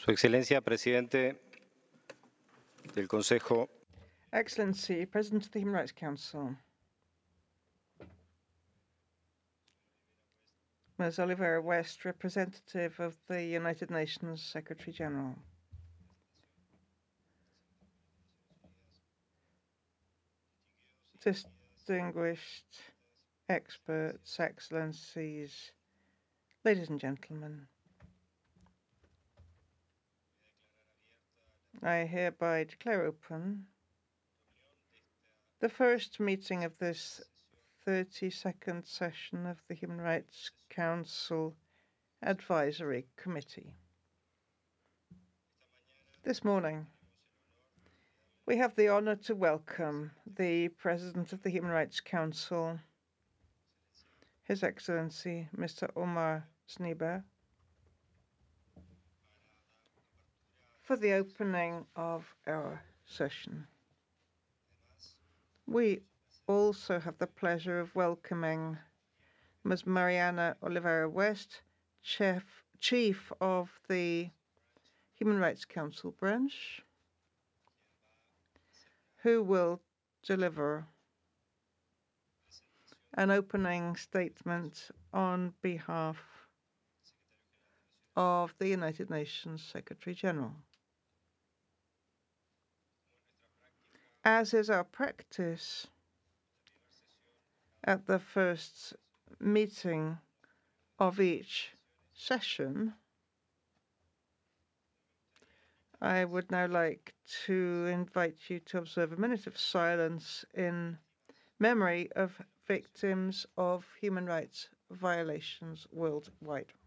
Su Excelencia, Presidente del Consejo. Excellency, President of the Human Rights Council, Ms. Olivera West, representative of the United Nations Secretary General. Distinguished experts, excellencies, ladies and gentlemen, I hereby declare open the first meeting of this 32nd session of the Human Rights Council Advisory Committee. This morning, we have the honor to welcome the President of the Human Rights Council, His Excellency Mr. Omar Sniba, for the opening of our session. We also have the pleasure of welcoming Ms. Mariana Olivera West, Chief of the Human Rights Council branch, who will deliver an opening statement on behalf of the United Nations Secretary General. As is our practice at the first meeting of each session, I would now like to invite you to observe a minute of silence in memory of victims of human rights violations worldwide.